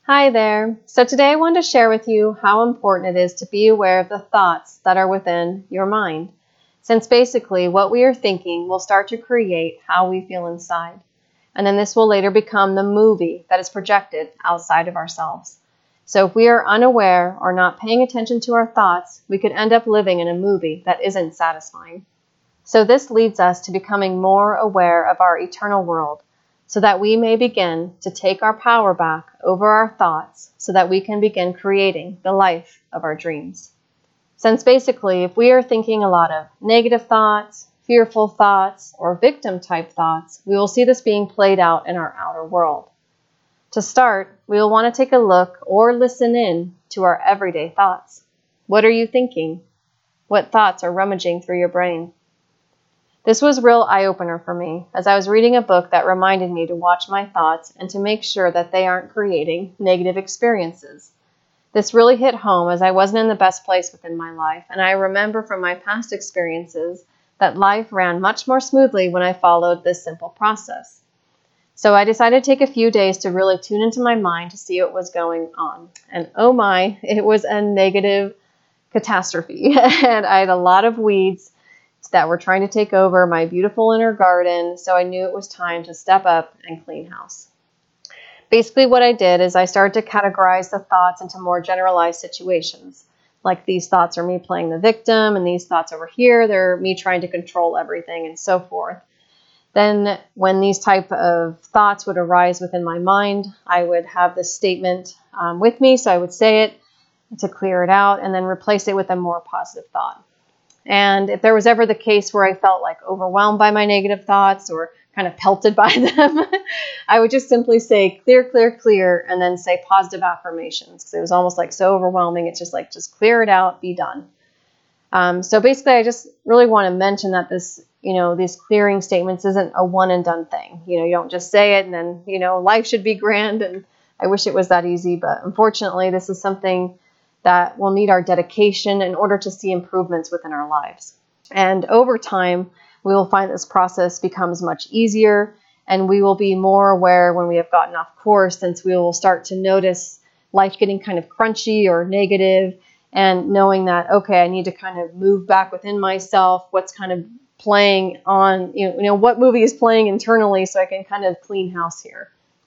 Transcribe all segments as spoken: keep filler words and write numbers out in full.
Hi there. So today I want to share with you how important it is to be aware of the thoughts that are within your mind, since basically what we are thinking will start to create how we feel inside. And then this will later become the movie that is projected outside of ourselves. So if we are unaware or not paying attention to our thoughts, we could end up living in a movie that isn't satisfying. So this leads us to becoming more aware of our eternal world, so that we may begin to take our power back over our thoughts so that we can begin creating the life of our dreams. Since basically, if we are thinking a lot of negative thoughts, fearful thoughts, or victim-type thoughts, we will see this being played out in our outer world. To start, we will want to take a look or listen in to our everyday thoughts. What are you thinking? What thoughts are rummaging through your brain? This was a real eye-opener for me, as I was reading a book that reminded me to watch my thoughts and to make sure that they aren't creating negative experiences. This really hit home as I wasn't in the best place within my life, and I remember from my past experiences that life ran much more smoothly when I followed this simple process. So I decided to take a few days to really tune into my mind to see what was going on. And oh my, it was a negative catastrophe, and I had a lot of weeds that were trying to take over my beautiful inner garden, so I knew it was time to step up and clean house. Basically what I did is I started to categorize the thoughts into more generalized situations. Like these thoughts are me playing the victim, and these thoughts over here, they're me trying to control everything, and so forth. Then when these type of thoughts would arise within my mind, I would have this statement um, with me, so I would say it to clear it out and then replace it with a more positive thought. And if there was ever the case where I felt like overwhelmed by my negative thoughts or kind of pelted by them, I would just simply say clear, clear, clear, and then say positive affirmations, because it was almost like so overwhelming. It's just like, just clear it out, be done. Um, so basically, I just really want to mention that this, you know, these clearing statements isn't a one and done thing. You know, you don't just say it and then, you know, life should be grand. And I wish it was that easy, but unfortunately, this is something that will need our dedication in order to see improvements within our lives. And over time, we will find this process becomes much easier, and we will be more aware when we have gotten off course, since we will start to notice life getting kind of crunchy or negative, and knowing that, okay, I need to kind of move back within myself, what's kind of playing on, you know, you know what movie is playing internally, so I can kind of clean house here.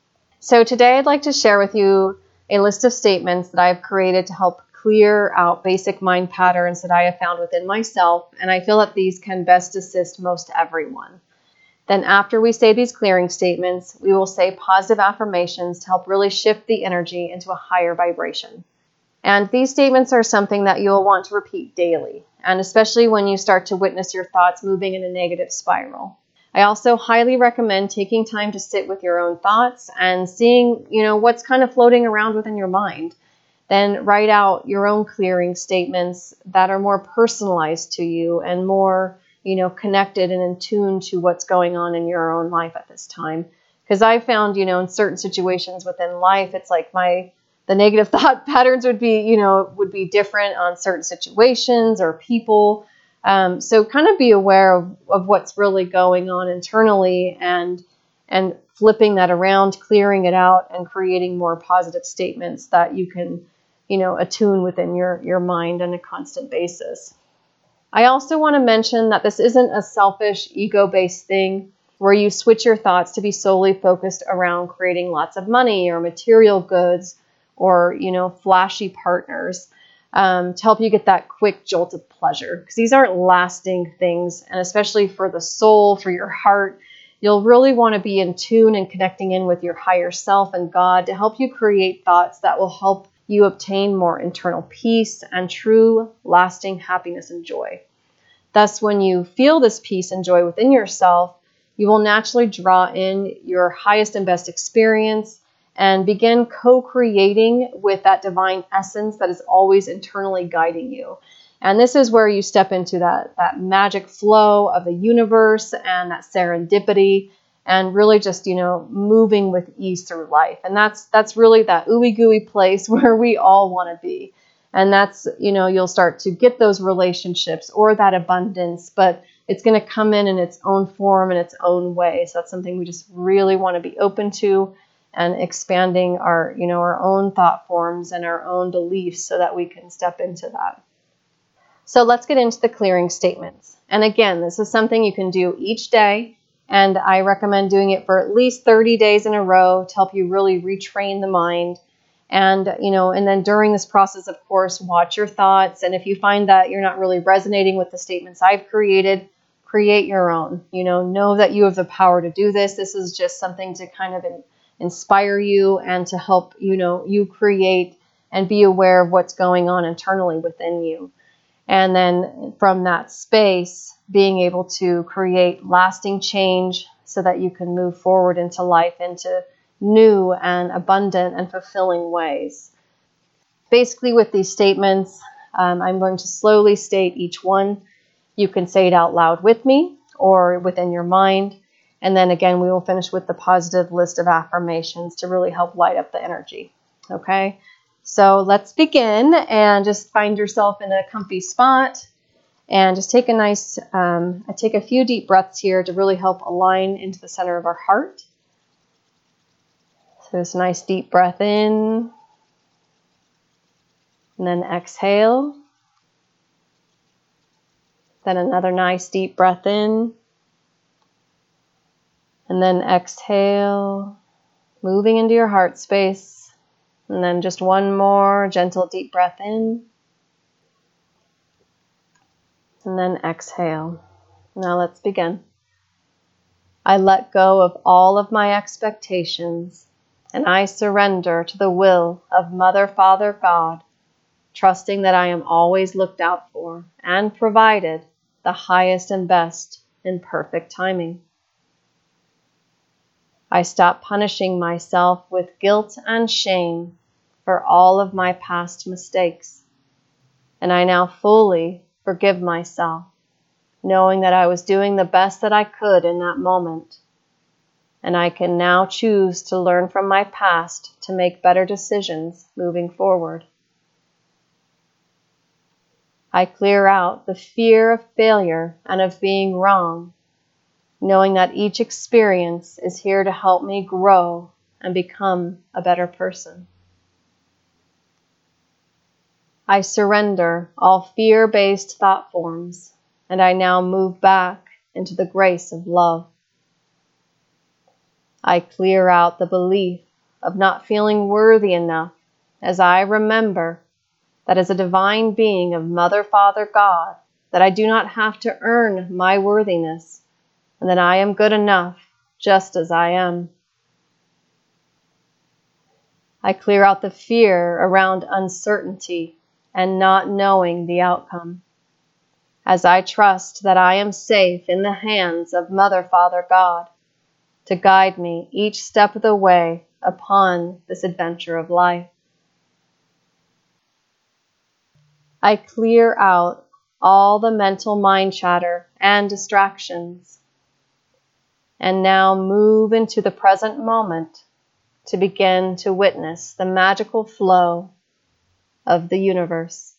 So today I'd like to share with you a list of statements that I've created to help clear out basic mind patterns that I have found within myself, and I feel that these can best assist most everyone. Then after we say these clearing statements, we will say positive affirmations to help really shift the energy into a higher vibration. And these statements are something that you'll want to repeat daily, and especially when you start to witness your thoughts moving in a negative spiral. I also highly recommend taking time to sit with your own thoughts and seeing, you know, what's kind of floating around within your mind. Then write out your own clearing statements that are more personalized to you and more, you know, connected and in tune to what's going on in your own life at this time. Because I found, you know, in certain situations within life, it's like my, the negative thought patterns would be, you know, would be different on certain situations or people. Um, so kind of be aware of, of what's really going on internally and and flipping that around, clearing it out, and creating more positive statements that you can, you know, attune within your, your mind on a constant basis. I also want to mention that this isn't a selfish, ego-based thing where you switch your thoughts to be solely focused around creating lots of money or material goods or, you know, flashy partners. Um, to help you get that quick jolt of pleasure, because these aren't lasting things, and especially for the soul, for your heart, you'll really want to be in tune and connecting in with your higher self and God to help you create thoughts that will help you obtain more internal peace and true lasting happiness and joy. Thus, when you feel this peace and joy within yourself, you will naturally draw in your highest and best experience and begin co-creating with that divine essence that is always internally guiding you. And this is where you step into that, that magic flow of the universe and that serendipity and really just, you know, moving with ease through life. And that's that's really that ooey gooey place where we all want to be. And that's, you know, you'll start to get those relationships or that abundance, but it's going to come in in its own form, in its own way. So that's something we just really want to be open to and expanding our, you know, our own thought forms and our own beliefs so that we can step into that. So let's get into the clearing statements. And again, this is something you can do each day, and I recommend doing it for at least thirty days in a row to help you really retrain the mind. And, you know, and then during this process, of course, watch your thoughts. And if you find that you're not really resonating with the statements I've created, create your own. You know, know that you have the power to do this. This is just something to kind of inspire you and to help, you know, you create and be aware of what's going on internally within you. And then from that space, being able to create lasting change so that you can move forward into life, into new and abundant and fulfilling ways. Basically, with these statements, um, I'm going to slowly state each one. You can say it out loud with me or within your mind. And then again, we will finish with the positive list of affirmations to really help light up the energy. Okay? So let's begin, and just find yourself in a comfy spot and just take a nice, um, I take a few deep breaths here to really help align into the center of our heart. So this nice deep breath in, and then exhale. Then another nice deep breath in, and then exhale, moving into your heart space. And then just one more gentle deep breath in. And then exhale. Now let's begin. I let go of all of my expectations, and I surrender to the will of Mother, Father, God, trusting that I am always looked out for and provided the highest and best in perfect timing. I stop punishing myself with guilt and shame for all of my past mistakes, and I now fully forgive myself, knowing that I was doing the best that I could in that moment, and I can now choose to learn from my past to make better decisions moving forward. I clear out the fear of failure and of being wrong, knowing that each experience is here to help me grow and become a better person. I surrender all fear-based thought forms, and I now move back into the grace of love. I clear out the belief of not feeling worthy enough, as I remember that as a divine being of Mother, Father, God, that I do not have to earn my worthiness, and that I am good enough just as I am. I clear out the fear around uncertainty and not knowing the outcome, as I trust that I am safe in the hands of Mother, Father, God, to guide me each step of the way upon this adventure of life. I clear out all the mental mind chatter and distractions, and now move into the present moment to begin to witness the magical flow of the universe.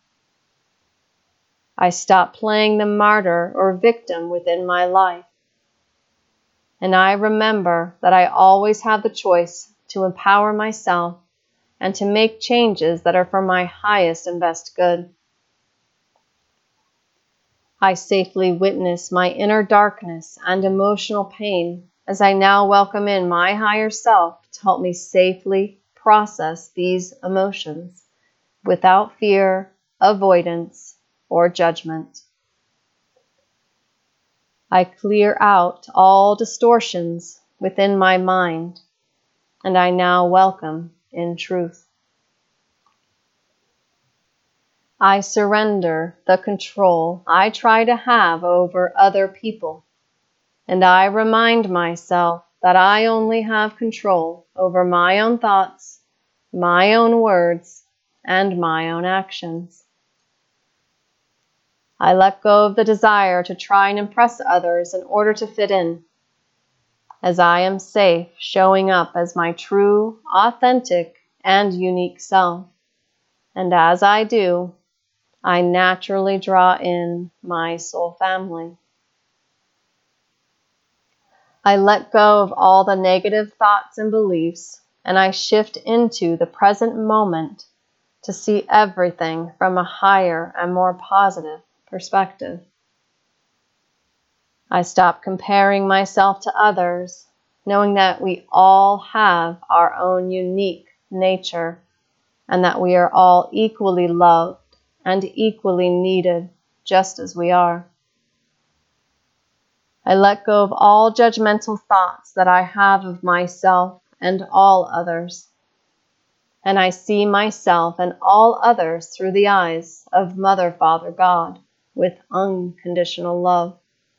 I stop playing the martyr or victim within my life, and I remember that I always have the choice to empower myself and to make changes that are for my highest and best good. I safely witness my inner darkness and emotional pain as I now welcome in my higher self to help me safely process these emotions without fear, avoidance, or judgment. I clear out all distortions within my mind, and I now welcome in truth. I surrender the control I try to have over other people, and I remind myself that I only have control over my own thoughts, my own words, and my own actions. I let go of the desire to try and impress others in order to fit in, as I am safe showing up as my true, authentic, and unique self. And as I do, I naturally draw in my soul family. I let go of all the negative thoughts and beliefs, and I shift into the present moment to see everything from a higher and more positive perspective. I stop comparing myself to others, knowing that we all have our own unique nature and that we are all equally loved and equally needed just as we are. I let go of all judgmental thoughts that I have of myself and all others, and I see myself and all others through the eyes of Mother, Father, God with unconditional love.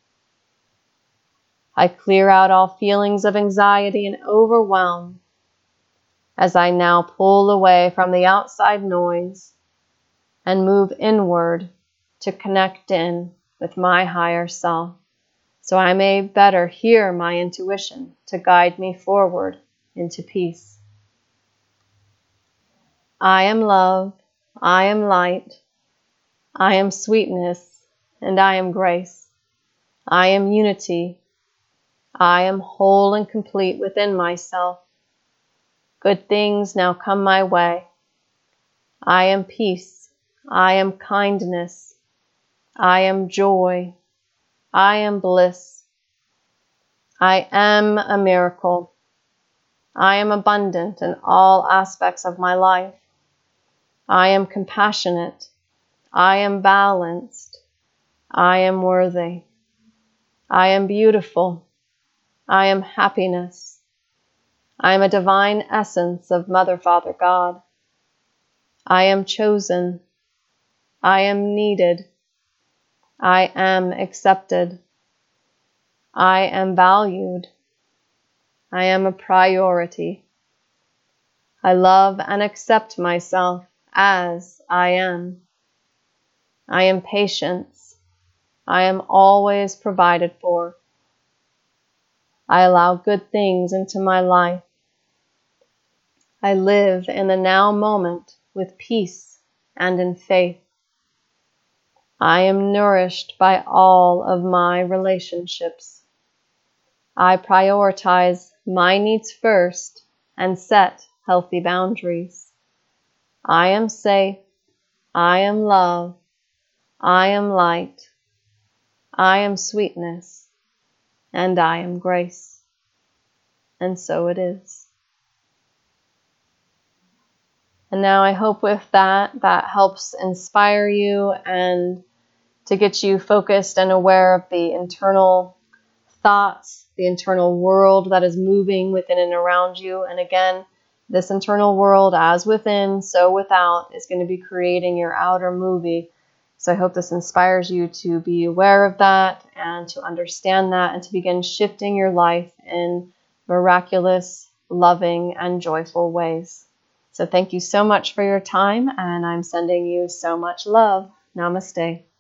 I clear out all feelings of anxiety and overwhelm as I now pull away from the outside noise and move inward to connect in with my higher self, so I may better hear my intuition to guide me forward into peace. I am love, I am light, I am sweetness, and I am grace. I am unity. I am whole and complete within myself. Good things now come my way. I am peace. I am kindness. I am joy. I am bliss. I am a miracle. I am abundant in all aspects of my life. I am compassionate. I am balanced. I am worthy. I am beautiful. I am happiness. I am a divine essence of Mother, Father, God. I am chosen. I am needed. I am accepted. I am valued. I am a priority. I love and accept myself as I am. I am patience. I am always provided for. I allow good things into my life. I live in the now moment with peace and in faith. I am nourished by all of my relationships. I prioritize my needs first and set healthy boundaries. I am safe. I am love. I am light. I am sweetness. And I am grace. And so it is. And now I hope with that, that helps inspire you and to get you focused and aware of the internal thoughts, the internal world that is moving within and around you. And again, this internal world, as within, so without, is going to be creating your outer movie. So I hope this inspires you to be aware of that and to understand that and to begin shifting your life in miraculous, loving, and joyful ways. So thank you so much for your time, and I'm sending you so much love. Namaste.